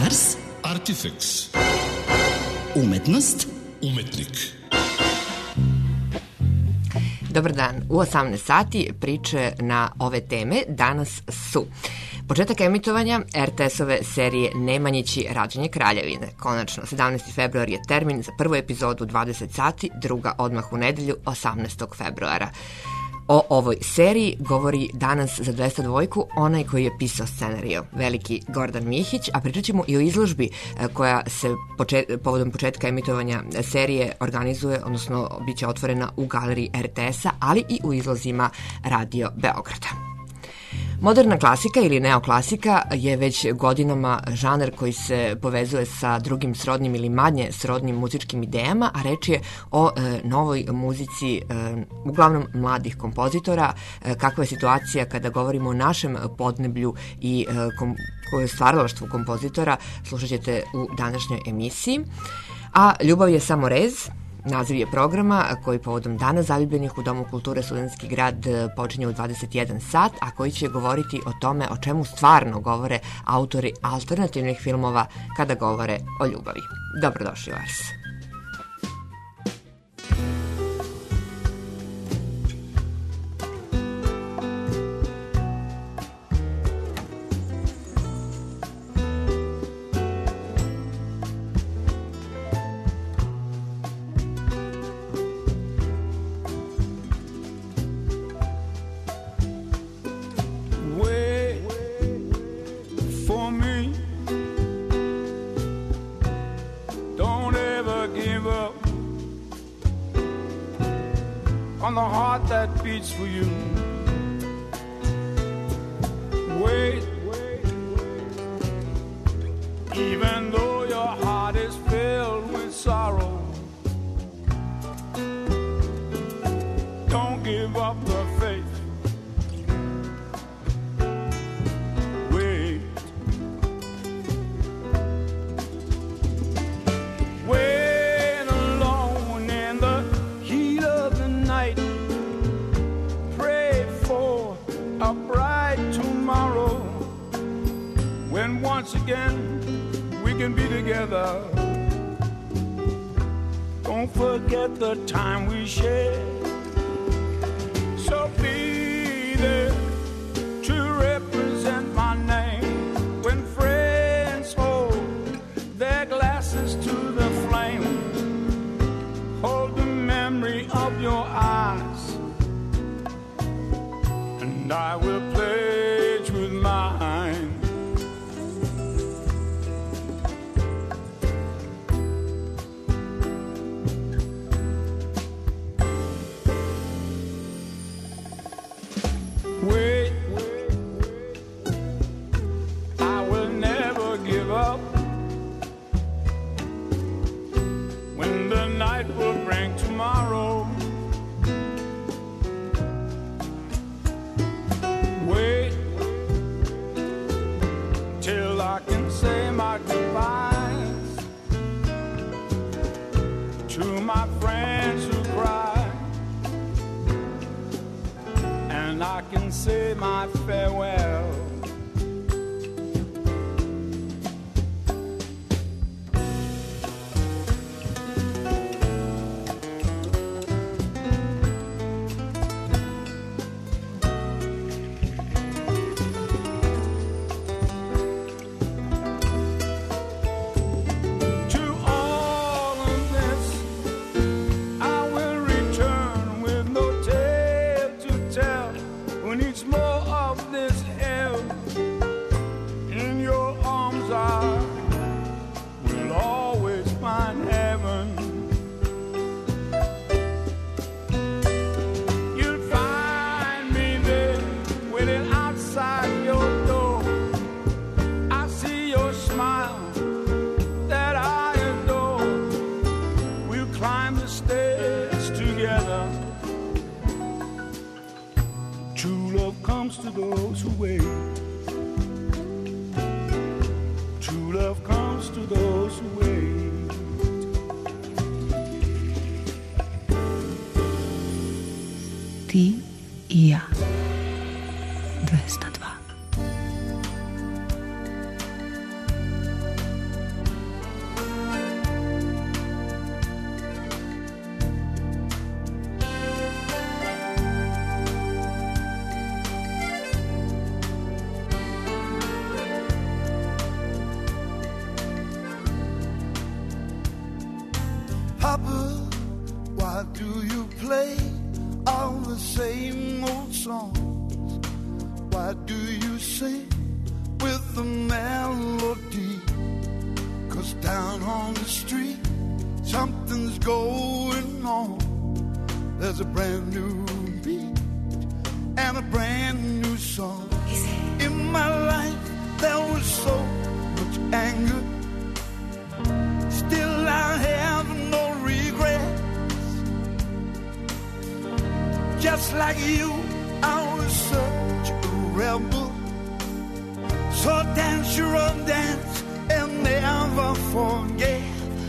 Ars. Artifex. Umetnost. Umetnik. Dobar dan. U 18 sati priče na ove teme danas su početak emitovanja RTS-ove serije Nemanjići rađanje kraljevine. Konačno, 17. februar je termin za prvu epizodu 20 sati, druga odmah u nedelju 18. februara. O ovoj seriji govori danas za 202 onaj koji je pisao scenariju, veliki Gordan Mihić, a pričat ćemo i o izložbi koja se povodom početka emitovanja serije organizuje, odnosno bit će otvorena u galeriji RTS-a, ali i u izlozima Radio Beograda. Moderna klasika ili neoklasika je već godinama žanar koji se povezuje sa drugim srodnim ili manje srodnim muzičkim idejama, a reč je o novoj muzici, uglavnom mladih kompozitora. Kakva je situacija kada govorimo o našem podneblju i stvaralaštvu kompozitora, slušat ćete u današnjoj emisiji. A Ljubav je samo rez, naziv je programa koji povodom Dana zaljubljenih u Domu kulture Studentski grad počinje u 21 sat, a koji će govoriti o tome o čemu stvarno govore autori alternativnih filmova kada govore o ljubavi. Dobrodošli u Ars. On the heart that beats for you. Wait, even though your heart is filled with sorrow, don't give up the faith. Wait, wait alone in the heat of the night. Pray for a bright tomorrow when once again we can be together. Don't forget the time we shared. So be there to represent my name when friends hold their glasses to the flame. Hold the memory of your eyes, and I will pledge with mine. Wait, I will never give up when the night will bring tomorrow. Wait till I can say my goodbyes to my friends who cry, and I can say my farewell. To those who wait, true love comes to those who wait. Ti i ja. 202. songs? Why do you sing with the melody? 'Cause down on the street something's going on. There's a brand new beat and a brand new song. In my life there was so much anger, still I have no regrets. Just like you, I was such a rebel. So dance your own dance and never forget.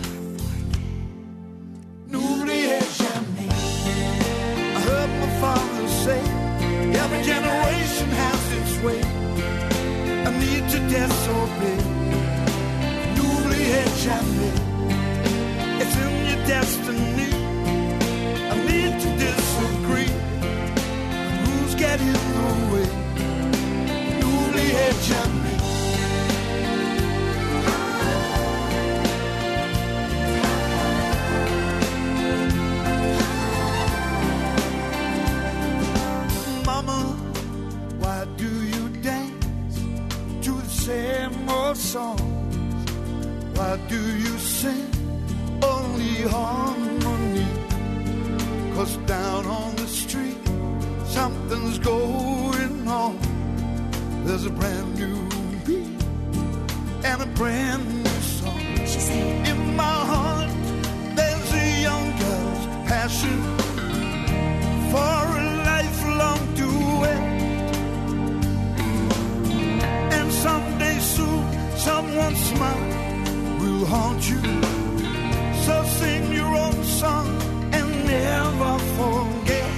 N'oubliez jamais. I heard my father say, every generation has its way. I need to disobey. N'oubliez jamais. It's in your destiny. I need to disagree. Who's getting in the way? N'oubliez jamais. Mama, why do you dance to the same old songs? Why do you sing only harmony? 'Cause down on the street something's going on. There's a brand new beat and a brand new song. She said, in my heart there's a young girl's passion for a lifelong duet. And someday soon someone's smile will haunt you. So sing your own song and never forget.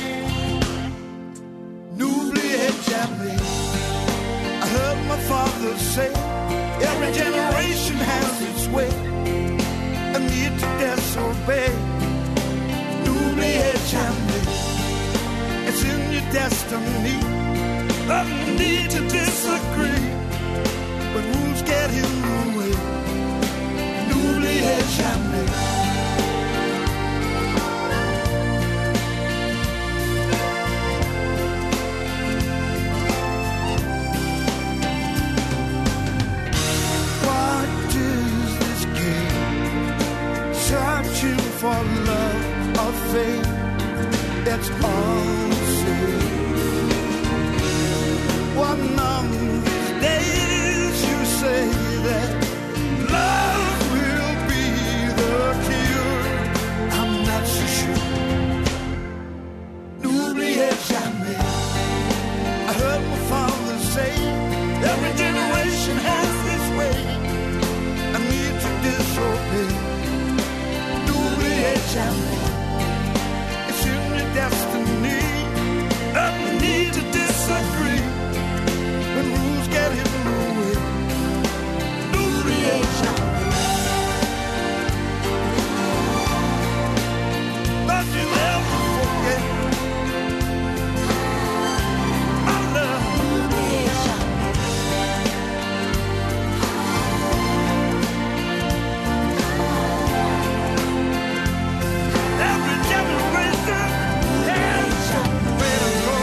N'oubliez jamais. I heard my father say, every generation has its way. I need to disobey. N'oubliez jamais. It's in your destiny. I need to disagree. But rules get in the way. N'oubliez jamais. Searching for love or fate, that's all the same. One of these days you say that love will be the cure. I'm not so sure. N'oubliez jamais. I heard my father say, every generation has its way. I need to disobey. It's in your destiny. I need to disagree when rules get in the way. N'oubliez jamais. But you never forget our love. N'oubliez jamais. Every generation has somewhere to go.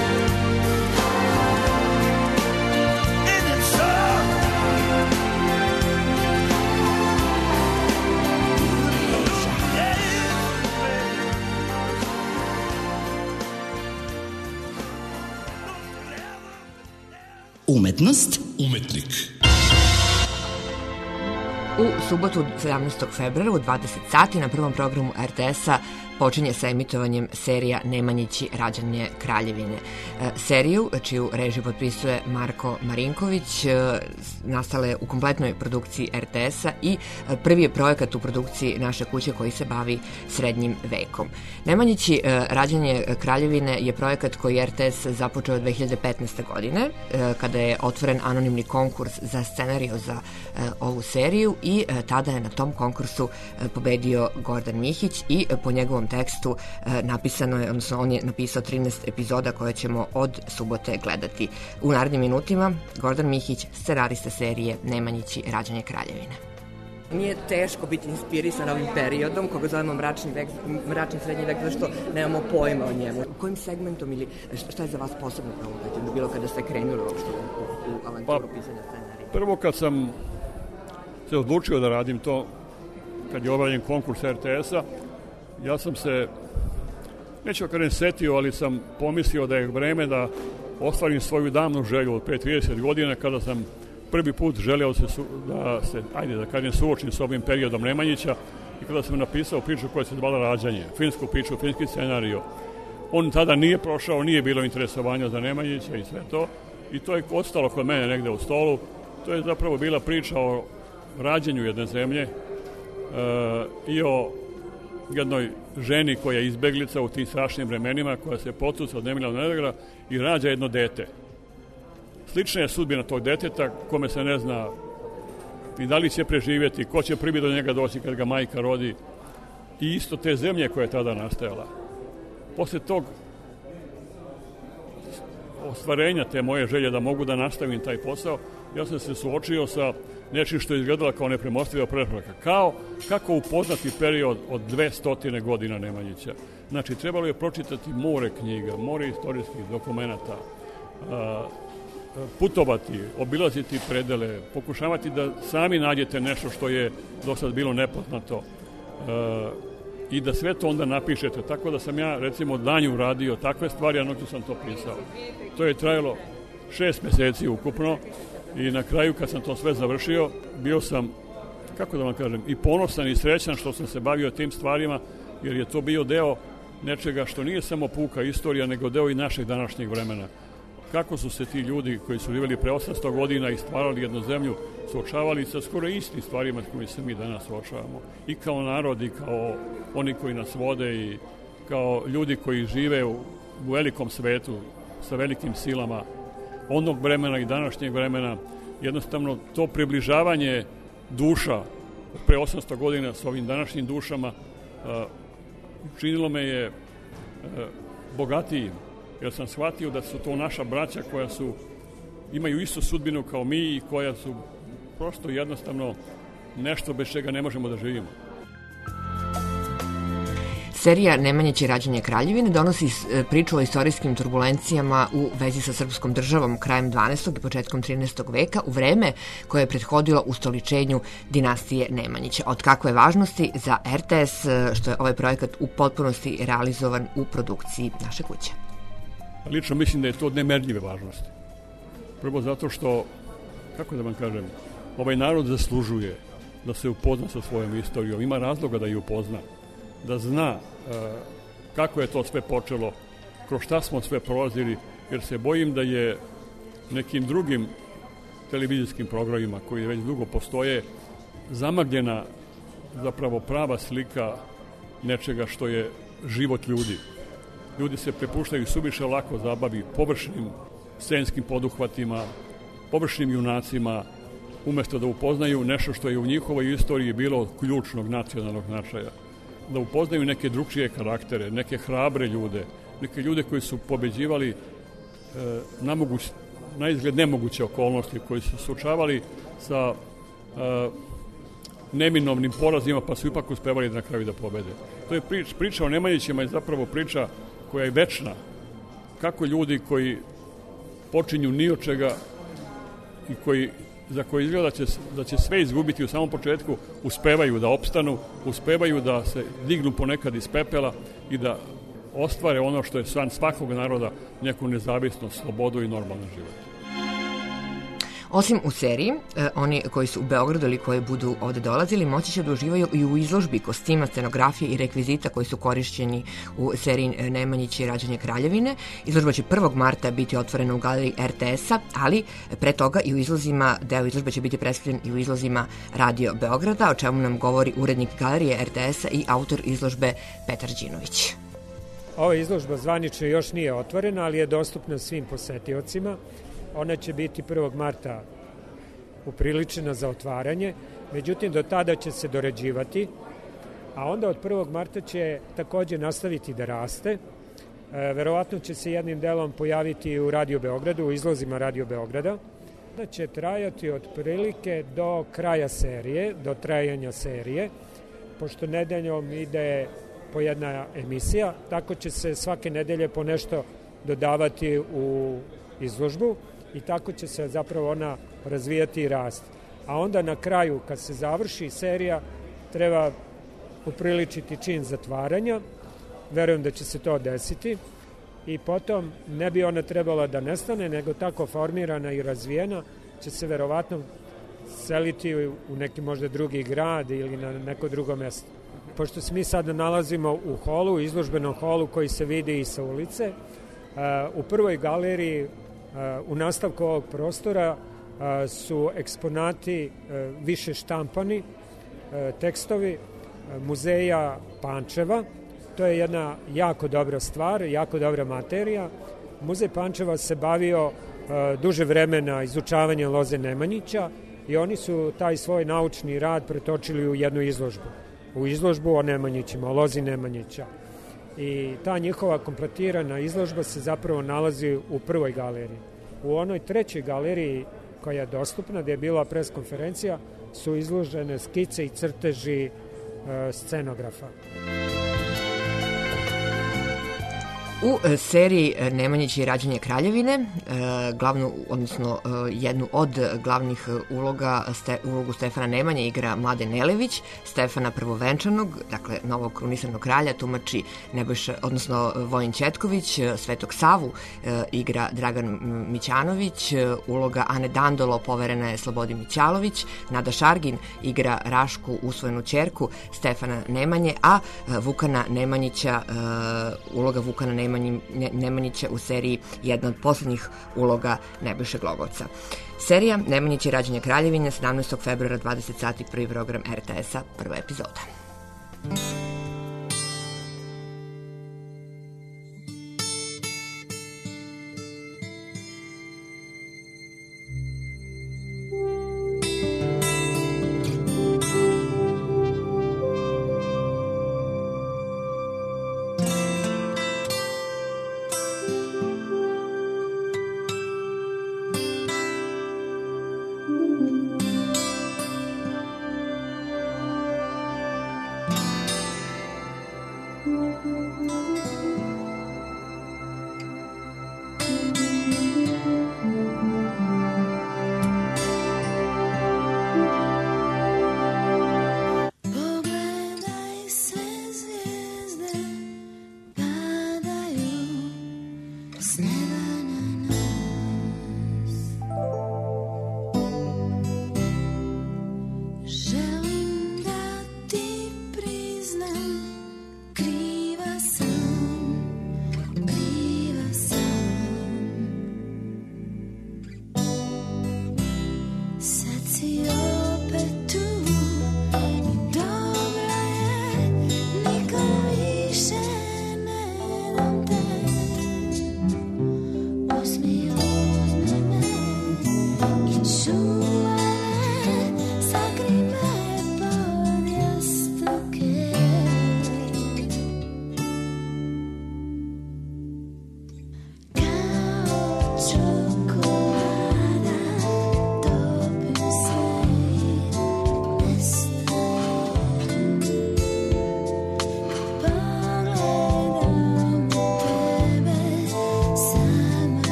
In its soul. Umetnost, Umetnik. U subotu 17. februara u 20 sati na prvom programu RTS-a počinje sa emitovanjem serija Nemanjići rađanje Kraljevine. Seriju, čiju režiju potpisuje Marko Marinković, nastala je u kompletnoj produkciji RTS-a i prvi je projekat u produkciji naše kuće koji se bavi srednjim vekom. Nemanjići rađanje Kraljevine je projekat koji RTS započeo 2015. godine, kada je otvoren anonimni konkurs za scenariju za ovu seriju i tada je na tom konkursu pobedio Gordan Mihić i po njegovom tekstu napisano je, odnosno on je napisao 13 epizoda koje ćemo od subote gledati. U narednim minutima Gordan Mihić, scenarista serije Nemanjići rađanje Kraljevine. Nije teško biti inspirisan ovim periodom, koga zovemo mračni srednji vek, zašto nemamo pojma o njemu. Kojim segmentom ili šta je za vas posebno provokativno bilo kada ste krenuli uopšte u avanturu pisanja scenarija? Prvo kad sam se odlučio da radim to, kad je obavljen konkurs RTS-a, ja sam se, neću da kažem setio, ali sam pomislio da je vreme da ostvarim svoju davnu želju od 5-30 godina, kada sam prvi put želeo da se suočim s ovim periodom Nemanjića i kada sam napisao priču koja se zvala Rađanje, finsku priču, finski scenarijo. On tada nije prošao, nije bilo interesovanja za Nemanjića i sve to, i to je ostalo kod mene negde u stolu. To je zapravo bila priča o rađenju jedne zemlje i o jednoj ženi koja je izbeglica u tim strašnim vremenima, koja se potuca od nemila do nedegra i rađa jedno dete. Slična je sudbina tog deteta, kome se ne zna ni da li će preživjeti, ko će prvi do njega doći kad ga majka rodi, i isto te zemlje koja je tada nastajala. Posle tog ostvarenja te moje želje da mogu da nastavim taj posao, ja sam se suočio sa nečim što je izgledala kao nepremostiva prepreka. Kako upoznati period od 200 godina Nemanjića. Znači, trebalo je pročitati more knjiga, more istorijskih dokumenata, putovati, obilaziti predele, pokušavati da sami nađete nešto što je do sad bilo nepoznato i da sve to onda napišete. Tako da sam ja, recimo, danju radio takve stvari, a noću sam to pisao. To je trajalo 6 meseci ukupno i na kraju, kad sam to sve završio, bio sam, kako da vam kažem, i ponosan i srećan što sam se bavio tim stvarima, jer je to bio deo nečega što nije samo puka istorija, nego deo i našeg današnjeg vremena. Kako su se ti ljudi koji su živjeli pre 800 godina i stvarali jednu zemlju suočavali sa skoro istim stvarima s kojima se mi danas suočavamo. I kao narod, i kao oni koji nas vode, i kao ljudi koji žive u velikom svetu sa velikim silama onog vremena i današnjeg vremena. Jednostavno, to približavanje duša pre 800 godina s ovim današnjim dušama učinilo me je bogatijim, jer sam shvatio da su to naša braća koja imaju istu sudbinu kao mi i koja su prosto jednostavno nešto bez čega ne možemo da živimo. Serija Nemanjići Rađanje Kraljevine donosi priču o istorijskim turbulencijama u vezi sa srpskom državom krajem 12. i početkom 13. veka, u vreme koje je prethodilo ustoličenju dinastije Nemanjića. Od kakve važnosti za RTS, što je ovaj projekat u potpunosti realizovan u produkciji naše kuće? Lično mislim da je to od nemerljive važnosti. Prvo zato što, kako da vam kažem, ovaj narod zaslužuje da se upozna sa svojom istorijom. Ima razloga da je upozna, da zna kako je to sve počelo, kroz šta smo sve prolazili, jer se bojim da je nekim drugim televizijskim programima koji već dugo postoje zamagljena zapravo prava slika nečega što je život ljudi. Ljudi se prepuštaju suviše lako zabavi površnim scenskim poduhvatima, površnim junacima, umesto da upoznaju nešto što je u njihovoj istoriji bilo od ključnog nacionalnog značaja. Da upoznaju neke drugčije karaktere, neke hrabre ljude, neke ljude koji su pobeđivali na izgled nemoguće okolnosti, koji su suočavali sa neminovnim porazima, pa su ipak uspevali na kraju da pobede. To je priča o Nemanjićima, je zapravo priča koja je večna. Kako ljudi koji počinju ni od čega i za koje izgleda da će sve izgubiti u samom početku, uspevaju da opstanu, uspevaju da se dignu ponekad iz pepela i da ostvare ono što je san svakog naroda, neku nezavisnost, slobodu i normalan život. Osim u seriji, oni koji su u Beogradu ili koji budu ovde dolazili moći će da uživaju i u izložbi kostima, scenografije i rekvizita koji su korišćeni u seriji Nemanjići Rađanje Kraljevine. Izložba će 1. marta biti otvorena u galeriji RTS-a, ali pre toga i u izlozima, deo izložbe će biti predstavljen i u izlozima Radio Beograda, o čemu nam govori urednik galerije RTS-a i autor izložbe Petar Đinović. Ova izložba zvanično još nije otvorena, ali je dostupna svim posetiocima. Ona će biti 1. marta upriličena za otvaranje, međutim do tada će se dorađivati, a onda od 1. marta će takođe nastaviti da raste. Verovatno će se jednim delom pojaviti u Radio Beogradu, u izlozima Radio Beograda, će trajati otprilike do kraja serije, do trajanja serije, pošto nedeljom ide po jedna emisija, tako će se svake nedelje po nešto dodavati u izložbu i tako će se zapravo ona razvijati i rasti. A onda na kraju, kad se završi serija, treba upriličiti čin zatvaranja, verujem da će se to desiti, i potom ne bi ona trebala da nestane, nego tako formirana i razvijena će se verovatno seliti u neki možda drugi grad ili na neko drugo mesto. Pošto se mi sada nalazimo u holu, izložbenom holu koji se vidi i sa ulice, u prvoj galeriji u nastavku ovog prostora su eksponati više štampani, tekstovi muzeja Pančeva. To je jedna jako dobra stvar, jako dobra materija. Muzej Pančeva se bavio duže vremena izučavanjem loze Nemanjića i oni su taj svoj naučni rad pretočili u jednu izložbu. U izložbu o Nemanjićima, o lozi Nemanjića. I ta njihova kompletirana izložba se zapravo nalazi u prvoj galeriji. U onoj trećoj galeriji koja je dostupna, gde je bila preskonferencija, su izložene skice i crteži scenografa. U seriji Nemanjić i rađanje kraljevine, jednu od glavnih ulogu Stefana Nemanje igra Mladen Nelević, Stefana Prvovenčanog, dakle novog krunisanog kralja, tumači Vojin Ćetković, Svetog Savu igra Dragan Mićanović, uloga Ane Dandolo poverena je Slobodi Mićalović, Nada Šargin igra Rašku, usvojenu ćerku Stefana Nemanje, a Vukana Nemanjića, uloga Vukana Nemanjića u seriji jedna od poslednjih uloga Nebojše Glogovca. Serija Nemanjić i rađanje kraljevine 17. februara 20 sati, prvi program RTS-a, prva epizoda.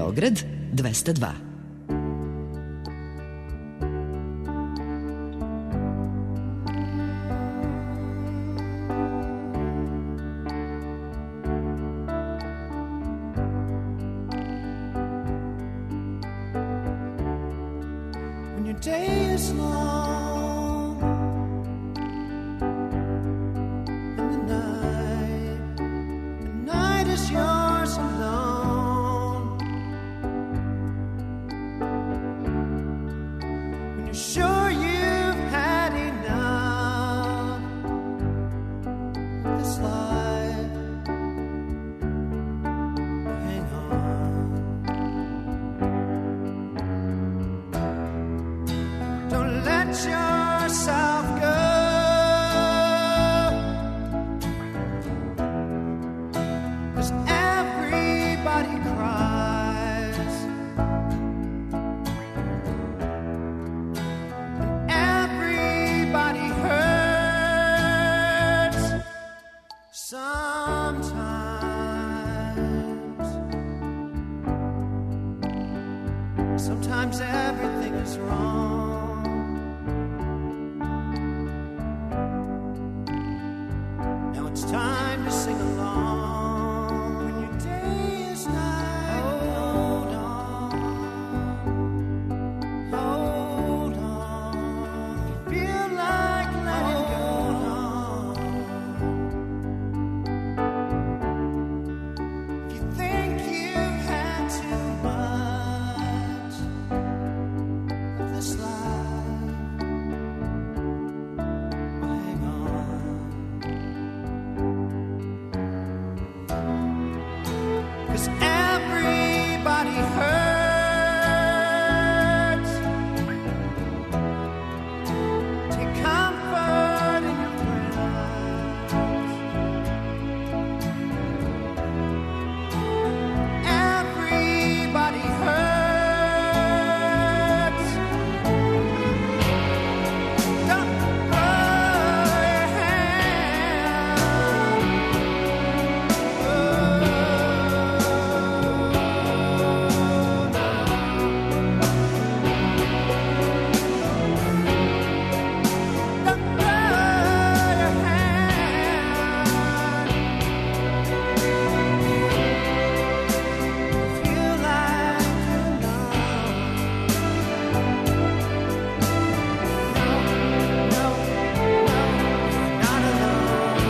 Beograd 202. Sometimes everything is wrong. Now it's time to sing along. When your day is night, hold on, hold on. You feel like letting go. If you think you've had too much of this life, hang on. 'Cause everybody hurts. Take comfort in your friends. Everybody hurts. Don't throw your hand. Don't throw your hand. Feel like you're no, not alone.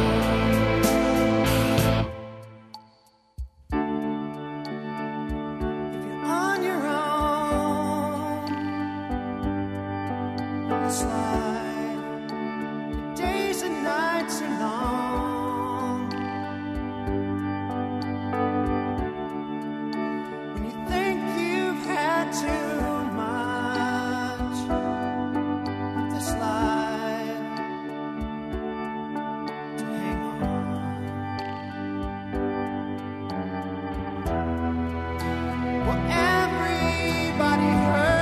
If you're on your own on this life, your days and nights are long. When you think you've had too much of this life, to hang on. Well, everybody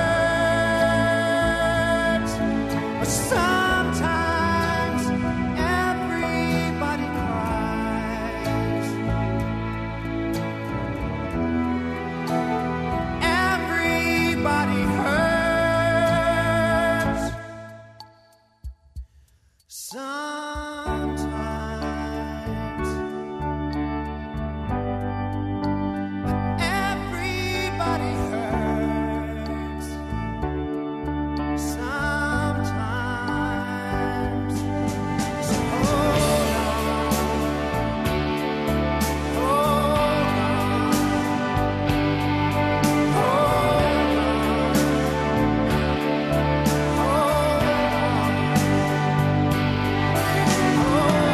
hurts, but sometimes everybody cries. Everybody hurts sometimes. But everybody hurts sometimes. So hold on, hold on, hold on, hold on.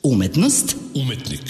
Umetnost. Umetnik.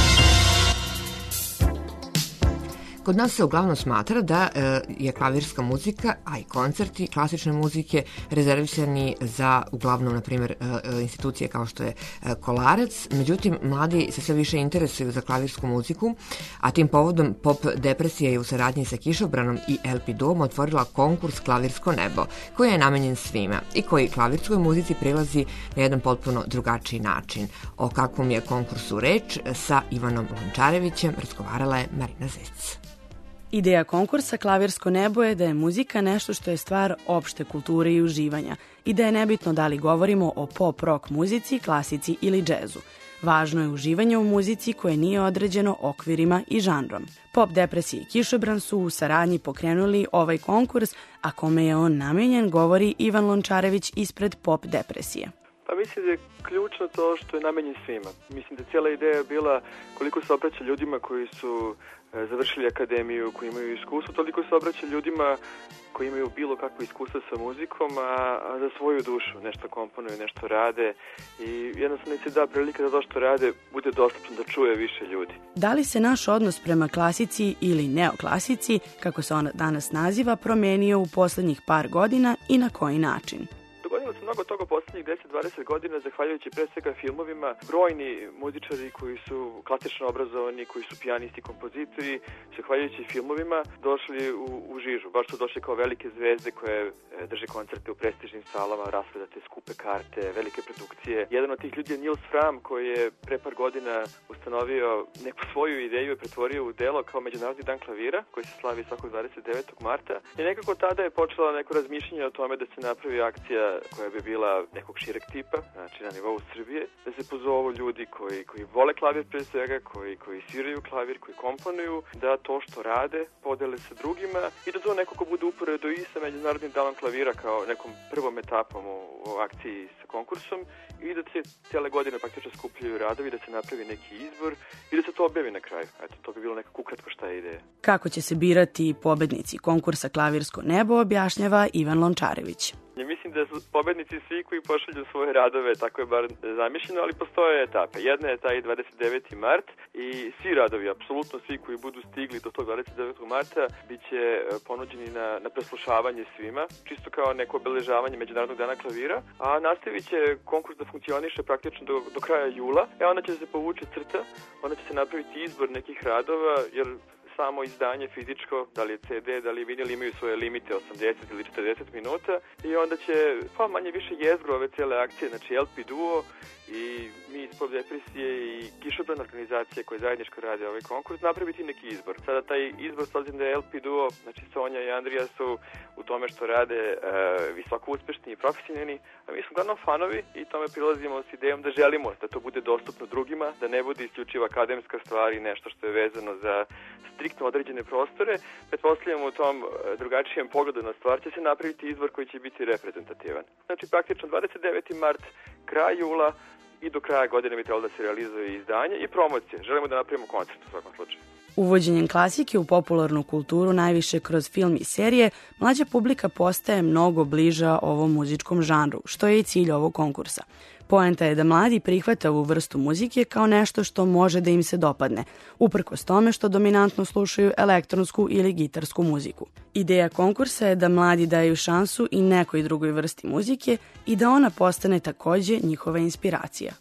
Kod nas se uglavnom smatra da je klavirska muzika, a i koncerti klasične muzike rezervisani za uglavnom, na primjer, institucije kao što je Kolarac. Međutim, mladi se sve više interesuju za klavirsku muziku, a tim povodom Pop Depresija je u saradnji sa Kišobranom i LP Duom otvorila konkurs Klavirsko nebo, koji je namenjen svima i koji klavirskoj muzici prilazi na jedan potpuno drugačiji način. O kakvom je konkursu reč sa Ivanom Lončarevićem razgovarala je Marina Zec. Ideja konkursa Klavirsko nebo je da je muzika nešto što je stvar opšte kulture i uživanja i da je nebitno da li govorimo o pop-rock muzici, klasici ili džezu. Važno je uživanje u muzici koje nije određeno okvirima i žanrom. Pop Depresija i Kišobran su u saradnji pokrenuli ovaj konkurs, a kome je on namenjen, govori Ivan Lončarević ispred Pop Depresije. Pa mislim da je ključno to što je namenjen svima. Mislim da cijela ideja je bila koliko se obraća ljudima koji su završili akademiju, koji imaju iskustvo, toliko se obraća ljudima koji imaju bilo kakvo iskustvo sa muzikom, a za svoju dušu nešto komponuju, nešto rade i jednostavno se da prilika da to što rade bude dostupno da čuje više ljudi. Da li se naš odnos prema klasici ili neoklasici, kako se ona danas naziva, promenio u poslednjih par godina i na koji način? Dogodilo se mnogo toga u poslednjih 10-20 godina, zahvaljujući pre svega filmovima. Brojni muzičari koji su klasično obrazovani, koji su pijanisti, kompozitori, zahvaljujući filmovima došli u žižu. Baš su došli kao velike zvezde koje drže koncerte u prestižnim salama, rasprodate skupe karte, velike produkcije. Jedan od tih ljudi je Nils Fram, koji je pre par godina ustanovio neku svoju ideju i pretvorio u delo kao Međunarodni dan klavira, koji se slavi svakog 29. marta. I nekako tada je počela neko razmišljanje o tome da se napravi akcija koja bi bila nekog šireg tipa, znači na nivou Srbije, da se pozovu ljudi koji vole klavir pre svega, koji sviraju klavir, koji komponuju, da to što rade podele sa drugima i da to nekako bude uporedo i sa Međunarodnim danom klavira kao nekom prvom etapom u akciji sa konkursom i da se cijele godine praktično skupljaju radovi, da se napravi neki izbor i da se to objavi na kraju. Eto, to bi bilo nekako ukratko šta je ideja. Kako će se birati pobednici konkursa Klavirsko nebo, objašnjava Ivan Lončarević. Ja mislim da su pobednici svi koji pošalju svoje radove, tako je bar zamišljeno, ali postoje etape. Jedna je taj 29. mart i svi radovi, apsolutno svi koji budu stigli do tog 29. marta, bit će ponuđeni na preslušavanje svima, čisto kao neko obeležavanje Međunarodnog dana klavira, a nastavit će konkurs da funkcioniše praktično do kraja jula, onda će se povući crta, onda će se napraviti izbor nekih radova, jer samo izdanje fizičko, da li je CD, da li je vinil, imaju svoje limite 80 ili 40 minuta i onda će manje više jezgro ove cijele akcije, znači LP Duo i mi iz Pop Depresije i Kišobran organizacije koje zajedničko rade ovaj konkurs napraviti neki izbor. Sada taj izbor, s obzirom da je LP Duo, znači Sonja i Andrija su u tome što rade visoko uspešni i profesionalni, a mi smo glavno fanovi i tome prilazimo s idejom da želimo da to bude dostupno drugima, da ne bude isključiva akademska stvar i nešto što je vezano za striktno određene prostore. Pretpostavljamo u tom drugačijem pogledu na stvar će se napraviti izbor koji će biti reprezentativan. Znači praktično 29. mart, kraj jula i do kraja godine bi trebalo da se realizuje izdanje i promocije. Želimo da napravimo koncert u svakom slučaju. Uvođenjem klasike u popularnu kulturu, najviše kroz film i serije, mlađa publika postaje mnogo bliža ovom muzičkom žanru, što je i cilj ovog konkursa. Poenta je da mladi prihvate ovu vrstu muzike kao nešto što može da im se dopadne, uprkos tome što dominantno slušaju elektronsku ili gitarsku muziku. Ideja konkursa je da mladi daju šansu i nekoj drugoj vrsti muzike i da ona postane takođe njihova inspiracija.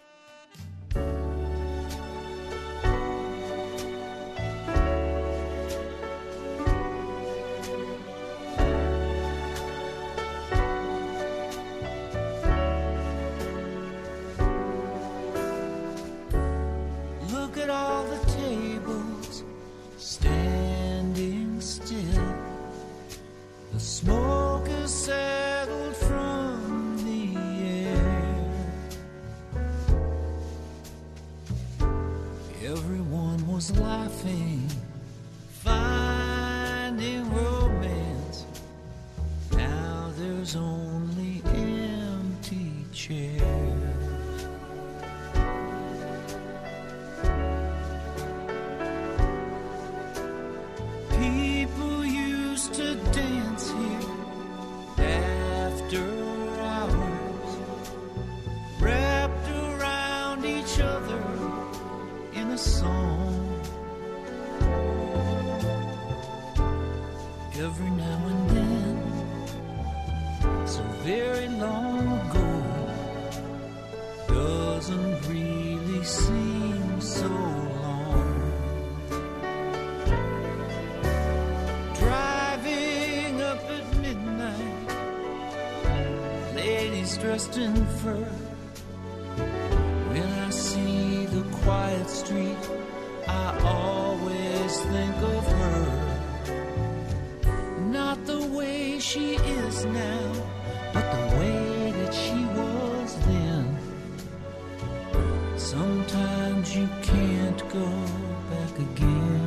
Smoke has settled from the air. Everyone was laughing, finding romance. Now there's only empty chairs. People used to dance here after hours, wrapped around each very long ago doesn't really seem so long. Driving up at midnight, ladies dressed in fur. When I see the quiet street, I always think of her. Not the way she is now, but the way that she was then. Sometimes you can't go back again.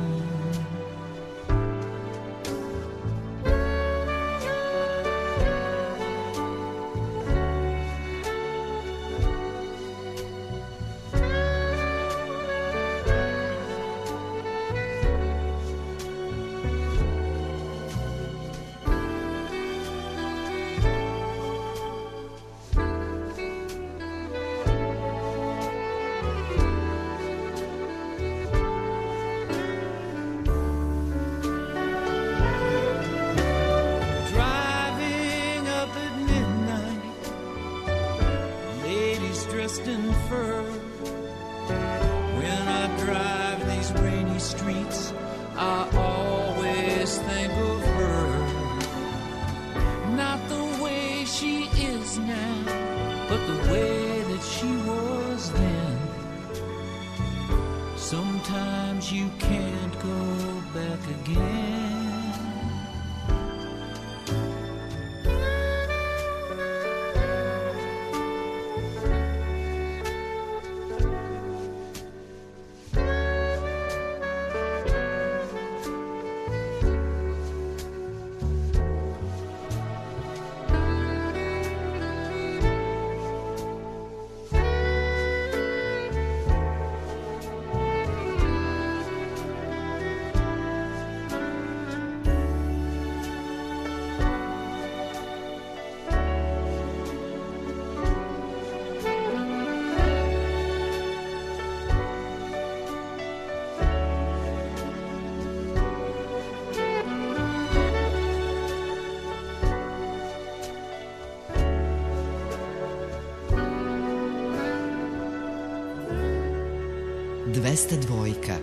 Dvojka.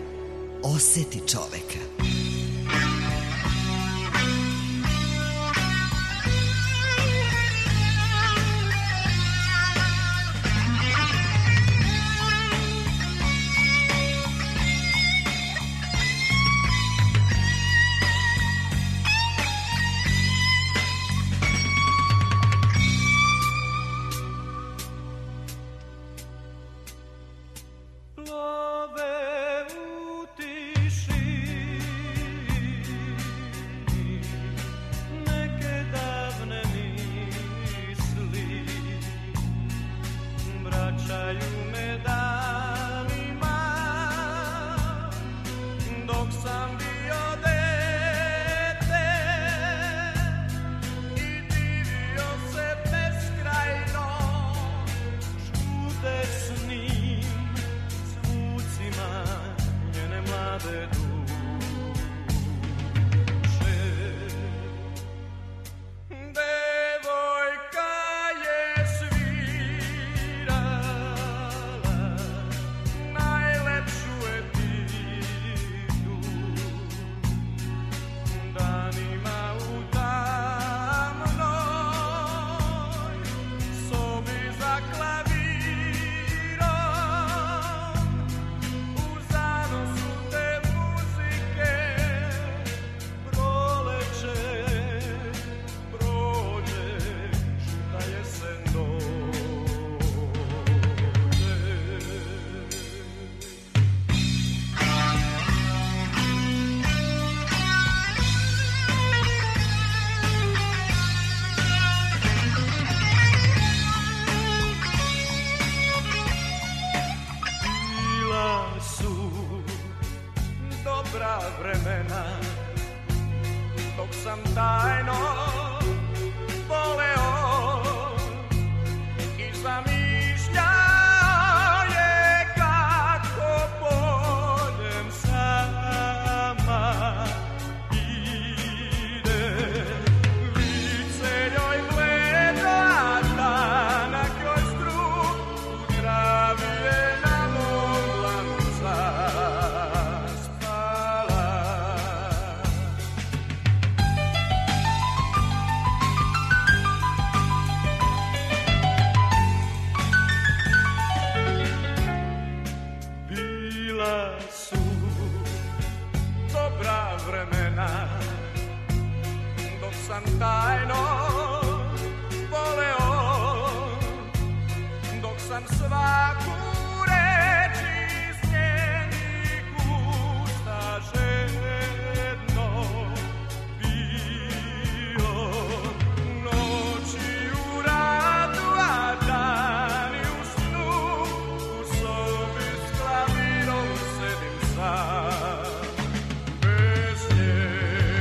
Oseti čoveka. Plove u tiši tajno voleo, dok sam svaku reč iz njenih usta žedno pio. Noći u radu, a dani u snu, u sobi s klavirom sedim sam, bez nje.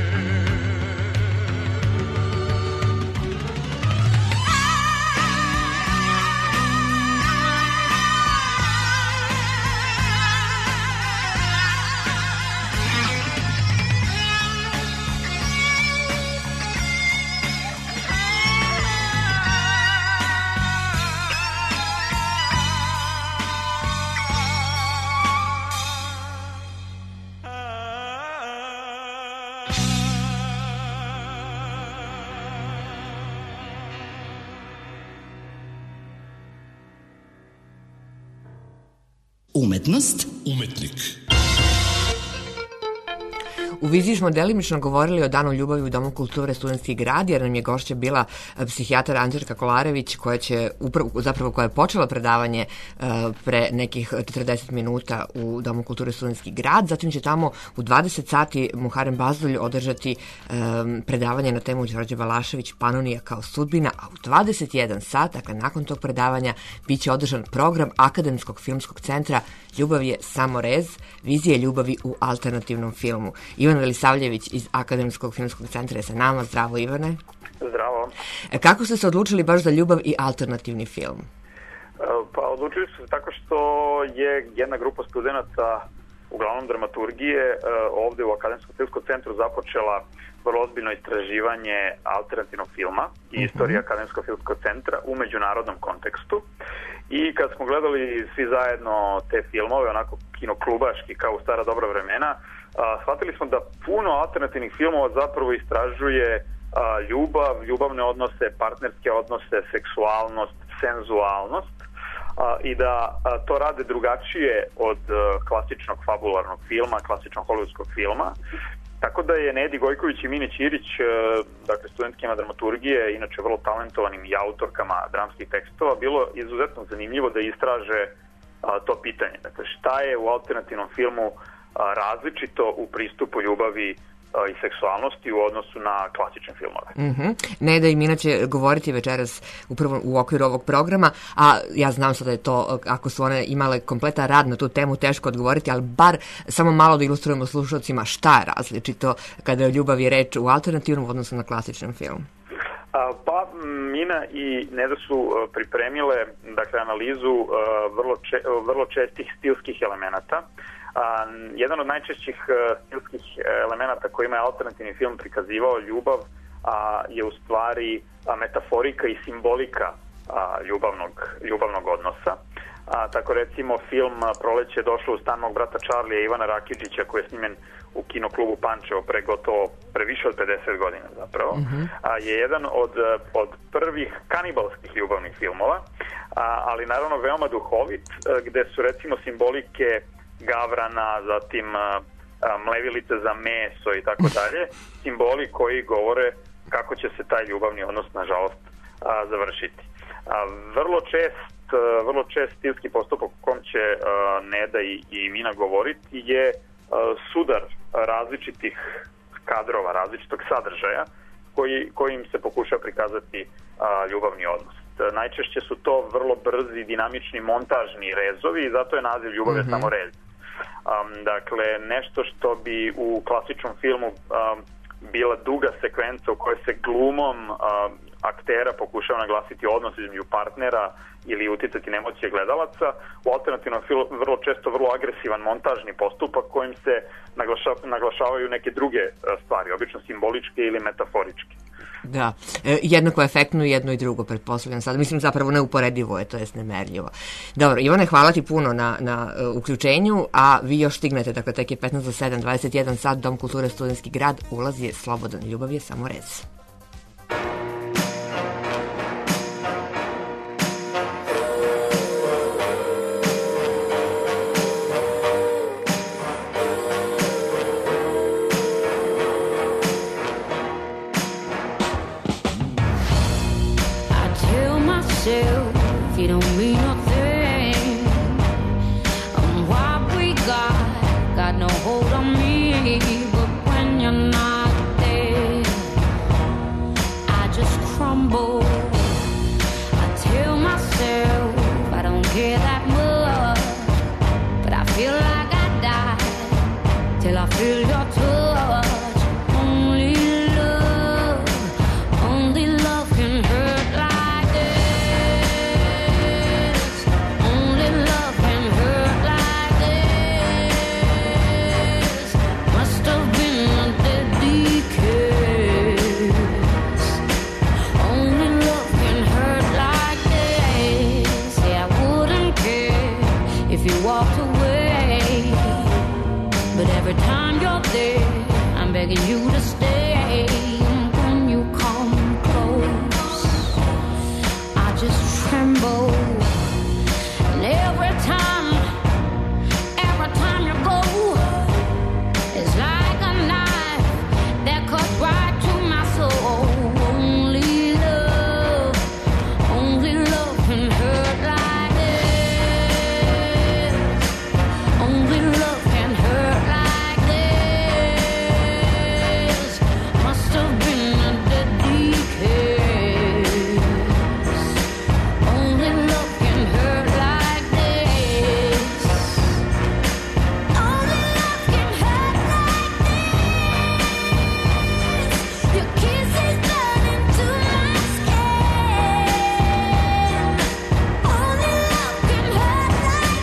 Umetnost, Umetnik. U viziji smo delimično govorili o Danu ljubavi u Domu kulture Studentski grad, jer nam je gošća bila psihijatar Anđelka Kolarević, koja je počela predavanje pre nekih 40 minuta u Domu kulture Studentski grad. Zatim će tamo u 20 sati Muharem Bazdulj održati predavanje na temu Đorđe Balašević, Panonija kao sudbina, a u 21 sat, dakle nakon tog predavanja, bit će održan program Akademskog filmskog centra Ljubav je samo rez, vizije ljubavi u alternativnom filmu. Ivan Velisavljević iz Akademskog filmskog centra je sa nama. Zdravo, Ivane. Zdravo. Kako ste se odlučili baš za ljubav i alternativni film? Pa odlučili su se tako što je jedna grupa studenta, uglavnom dramaturgije, ovde u Akademskom filmskom centru započela vrlo ozbiljno istraživanje alternativnog filma i istorije Akademskog filmskog centra u međunarodnom kontekstu. I kad smo gledali svi zajedno te filmove, onako kinoklubaški kao u stara dobra vremena, shvatili smo da puno alternativnih filmova zapravo istražuje ljubav, ljubavne odnose, partnerske odnose, seksualnost, senzualnost, i da to rade drugačije od klasičnog fabularnog filma, klasičnog hollywoodskog filma. Tako da je Nedi Gojković i Mini Ćirić, dakle studentkima dramaturgije, inače vrlo talentovanim i autorkama dramskih tekstova, bilo izuzetno zanimljivo da istraže to pitanje. Dakle, šta je u alternativnom filmu različito u pristupu ljubavi i seksualnosti u odnosu na klasične filmove. Neda i Mina će govoriti večeras upravo u okviru ovog programa, a ja znam sad da je to, ako su one imale kompletan rad na tu temu, teško odgovoriti, ali bar samo malo da ilustrujemo slušalcima šta je različito kada je ljubav i reč u alternativnom u odnosu na klasičnom filmu. Pa Mina i Neda su pripremile, dakle, analizu vrlo čestih stilskih elemenata. Jedan od najčešćih stilskih elemenata kojima je alternativni film prikazivao ljubav je u stvari metaforika i simbolika ljubavnog odnosa. Tako recimo film Proleće je došlo u stan mog brata Charlija Ivana Rakidžića, koji je snimen u kinoklubu Pančevo pre više od 50 godina zapravo, je jedan od prvih kanibalskih ljubavnih filmova, ali naravno veoma duhovit, gde su recimo simbolike gavrana, zatim mlevilice za meso i tako dalje, simboli koji govore kako će se taj ljubavni odnos nažalost završiti. Vrlo čest stilski postupak u kom će Neda i Mina govoriti je sudar različitih kadrova, različitog sadržaja kojim se pokuša prikazati ljubavni odnos. Najčešće su to vrlo brzi, dinamični, montažni rezovi i zato je naziv Ljubav je samo rez. Dakle, nešto što bi u klasičnom filmu bila duga sekvenca u kojoj se glumom aktera pokušava naglasiti odnos između partnera ili uticati na emocije gledalaca. U alternativnom filmu vrlo često vrlo agresivan montažni postupak kojim se naglašavaju neke druge stvari, obično simboličke ili metaforičke. Da, jednako efektno jedno i drugo, pretpostavljam sad. Mislim, zapravo neuporedivo je, to jest nemerljivo. Dobro, Ivane, hvala ti puno na uključenju, a vi još stignete, dakle, tek je 15 do 7, 21 sat, Dom kulture Studentski grad, ulaz je slobodan, ljubav je samo rez. yourself, you don't mean nothing. What we got no hold on me. But when you're not there, I just crumble. I tell myself I don't care that much, but I feel like I die till I feel your touch. Only love can hurt like this. Only love can hurt like this. Must have been a deadly kiss. Only love can hurt like this. Say I wouldn't care if you walked away, but every time you're there, I'm begging you to stay. When you come close, I just tremble. And every time you go, it's like a knife that cuts right to my soul. Only love can hurt like this. Only love can hurt like this. Must have been a deadly kiss. Only love can hurt like this. Only love can hurt like this. Your kiss is burning to my skin. Only love can hurt like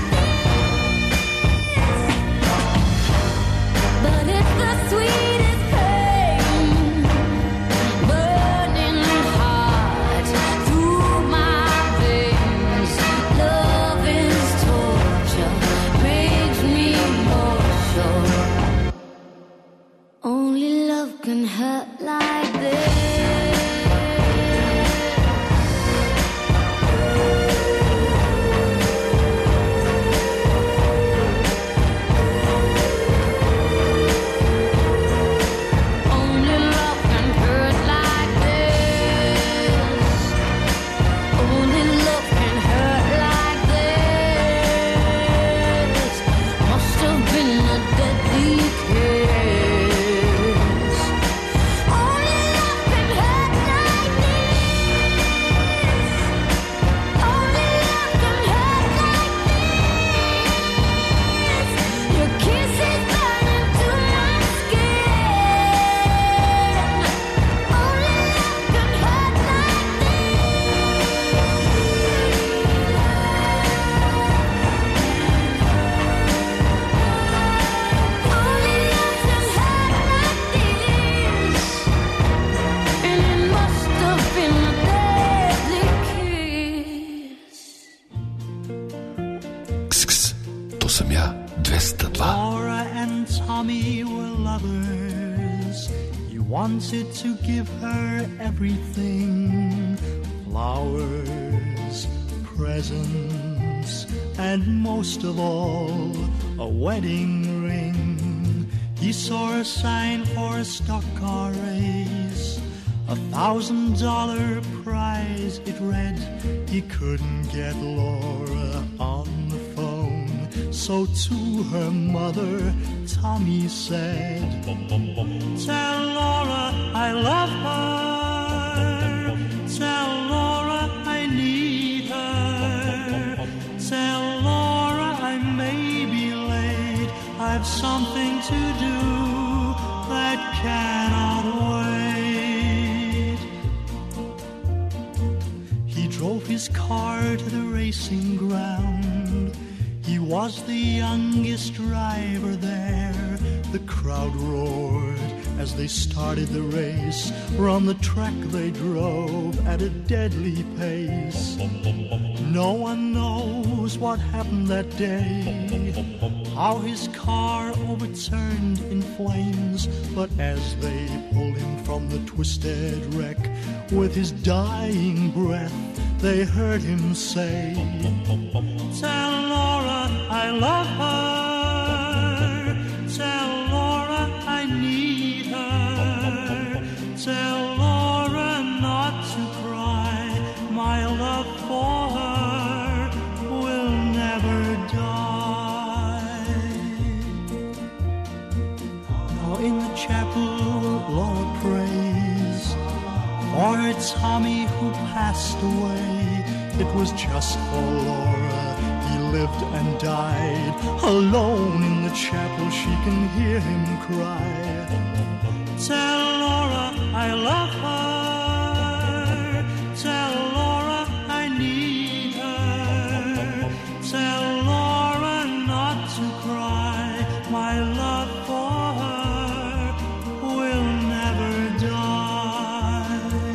this. But it's the sweetest pain, burning hot through my veins. Love is torture, makes me more sure. Only love can hurt like this. Only love can hurt like this. Only love can hurt like this. Must have been a deadly kiss. Only love can hurt like this. Only love can hurt like this. Your kiss is burning to my skin. Only love can hurt like Only love can hurt like this. And it must have been a deadly kiss. Ks, to sam ja, 202. Laura and Tommy were lovers. He wanted to give her everything: flowers, presents, and most of all, a wedding ring. He saw a sign for a stock car race, $1,000 prize, it read. He couldn't get Laura on the phone, so to her mother, Tommy said, "Tell Laura I love her. Tell Laura I need her. Tell Laura I may be late. I've something to do that cannot wait." He drove his car to the racing ground. He was the youngest driver there. The crowd roared as they started the race. Round the track they drove at a deadly pace. No one knows what happened that day, how his car overturned in flames. But as they pulled him from the twisted wreck, with his dying breath, they heard him say, "Tell Laura I love her. Tell Laura I need her. Tell Laura not to cry. My love for Tommy who passed away. It was just for Laura. He lived and died. Alone in the chapel, she can hear him cry. Tell Laura I love her. Tell Laura I need her. Tell Laura not to cry. My love for her will never die.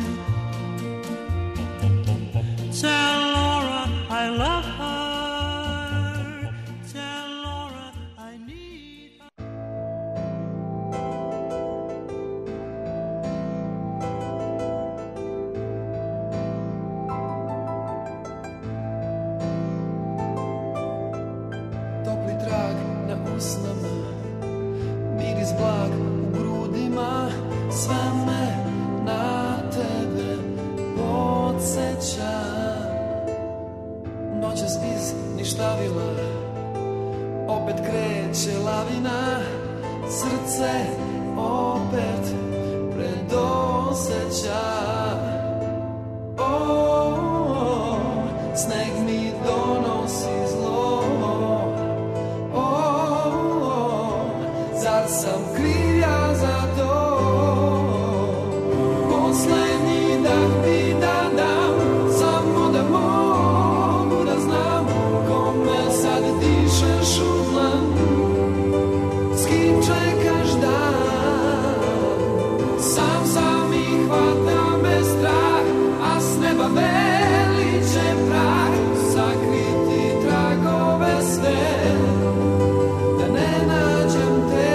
Tell Laura I love her. Tell Laura I need her. Topli trag na usnama, miris blag u grudima, sve me na tebe podsjeća. Noćas iz ništavila opet kreće lavina, srce opet predoseća. Sneg mi donosi zlo. Zar sam kriv ja za to? Poslednji dah bi da dam, samo da mogu da znam kome sad dišeš u dlan, s kim čekaš dan. Sam i hvata me strah, a s neba veliće prah, sakriti tragove sve, da ne nađem te.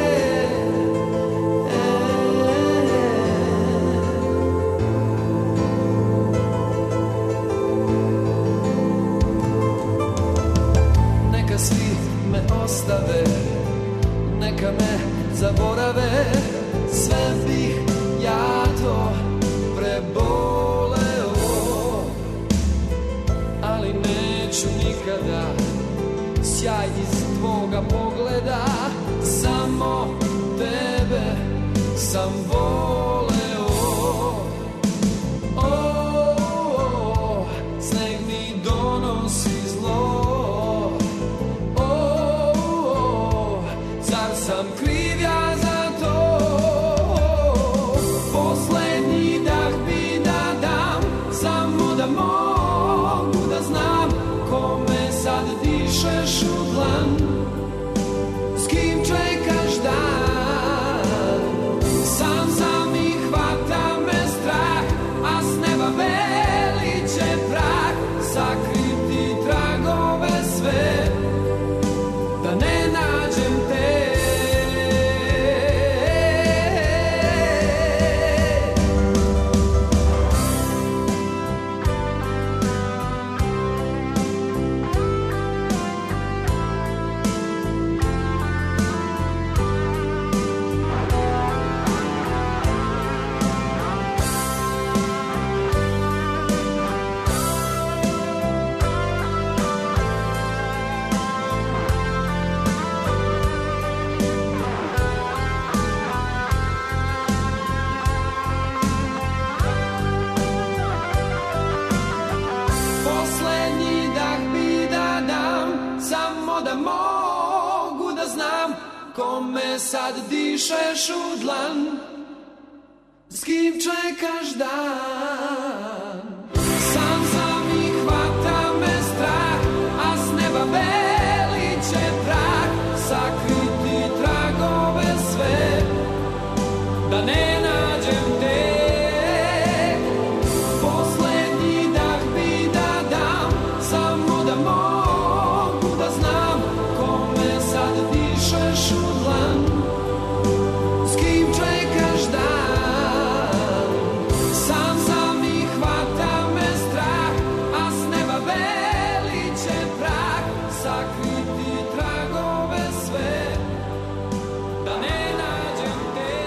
Neka svi me ostave, neka me zaborave, sve bih ja to preboleo, ali neću nikada sjaj iz tvoga pogleda, samo tebe sam voleo. Sneg mi donosi zlo. Zar sam kriv ja za to? Poslednji dah bi da dam, samo da mogu da znam kome sad dišeš u dlan, s kim čekaš dan. Sam i hvata me strah, a s neba veliće prah, sakriti tragove sve, da ne nađem te. Poslednji dah bi da dam, samo da mogu da znam kome sad dišeš u dlan, s kim čekaš dan. Sam i hvata me strah, a s neba veliće prah, sakriti tragove sve, da ne nađem te. Poslednji dah bi da dam, samo da mogu da znam kome sad dišeš u dlan, s kim čekaš dan. Sam i hvata me strah, a s neba veliće prah, sakriti tragove sve, da ne nađem te.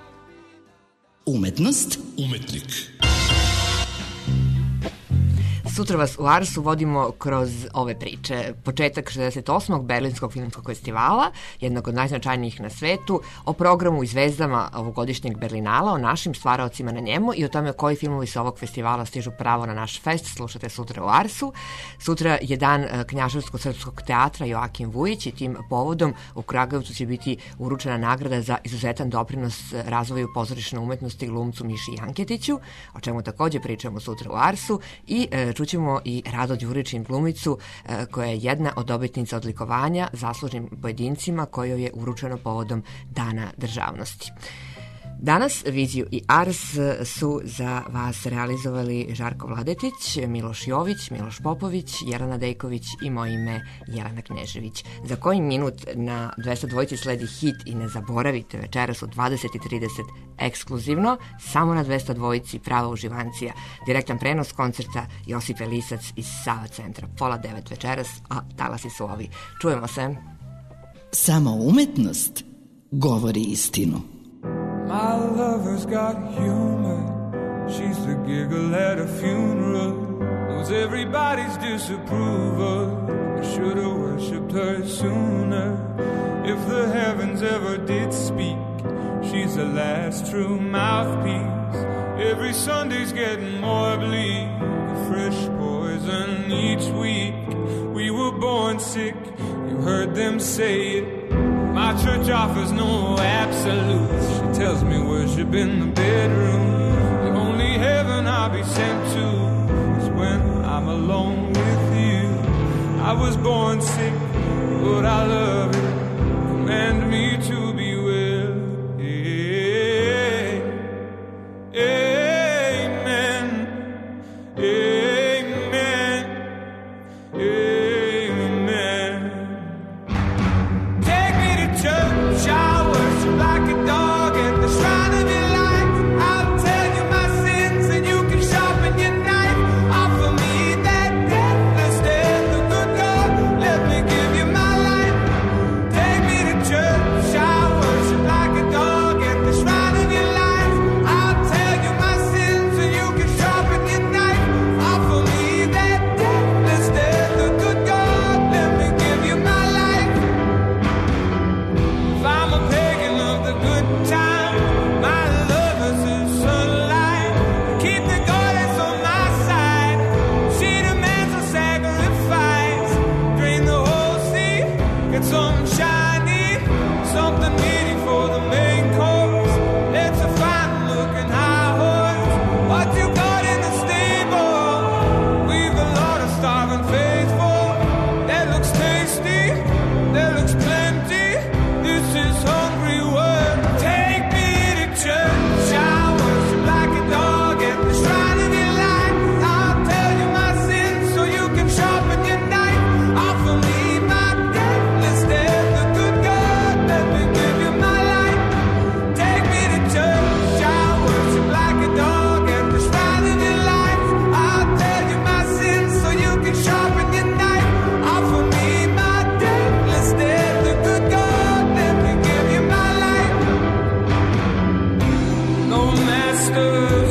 Umetnost, Umetnik. sutra vas u Arsu vodimo kroz ove priče. Početak 68. Berlinskog filmskog festivala, jednog od najznačajnijih na svetu, o programu i zvezdama ovogodišnjeg Berlinala, o našim stvaraocima na njemu i o tome koji filmovi sa ovog festivala stižu pravo na naš fest. Slušate sutra u Arsu. Sutra je dan Knjaževsko-srpskog teatra Joakim Vujić i tim povodom u Kragujevcu će biti uručena nagrada za izuzetan doprinos razvoju pozorišne umetnosti glumcu Miši Janketiću, o čemu takođe pričamo sutra u Arsu, i čućemo i Rado Đuričin glumicu koja je jedna od dobitnica odlikovanja zaslužnim pojedincima kojoj je uručeno povodom Dana državnosti. Danas Viziju i Ars su za vas realizovali Žarko Vladetić, Miloš Jović, Miloš Popović, Jelena Dejković i moje ime Jelena Knežević. Za koji minut na 202 sledi hit i ne zaboravite večeras u 20:30 ekskluzivno, samo na 202 prava uživancija. Direktan prenos koncerta Josipe Lisac iz Sava centra. 8:30 večeras, a talasi su ovi. Čujemo se. Samo umetnost govori istinu. My lover's got humor. She's the giggle at a funeral. Knows everybody's disapproval. I should have worshipped her sooner. If the heavens ever did speak, she's the last true mouthpiece. Every Sunday's getting more bleak. A fresh poison each week. We were born sick. You heard them say it. My church offers no absolutes. She tells me worship in the bedroom. The only heaven I'll be sent to is when I'm alone with you. I was born sick, but I love it. Command me to be well. Amen. Amen. Amen. Church, I worship like a dog at the shrine of your life. I'll tell you my sins and you can sharpen your knife. Offer me that deathless death, the good God, let me give you my life. Take me to church, I worship like a dog at the shrine of your life. I'll tell you my sins and you can sharpen your knife. Offer me that deathless death, the good God, let me give you my life. I'm a pagan of the good time. My lover's the sunlight. Keep the goddess on my side. She demands a sacrifice. Drain the whole sea. Get something shiny, something meaty for the main course. Let's a fine looking high horse. What you got in the stable? We've a lot of starving faithful. That looks tasty. That looks plenty. This is hungry word. Take me to church. I worship like a dog at the shrine of your life. I'll tell you my sins so you can sharpen your knife. Offer me my deathless death, the good God, let me give you my life. Take me to church. I worship like a dog at the shrine of your life. I'll tell you my sins so you can sharpen your knife. Offer me my deathless death, the good God, let me give you my life. No master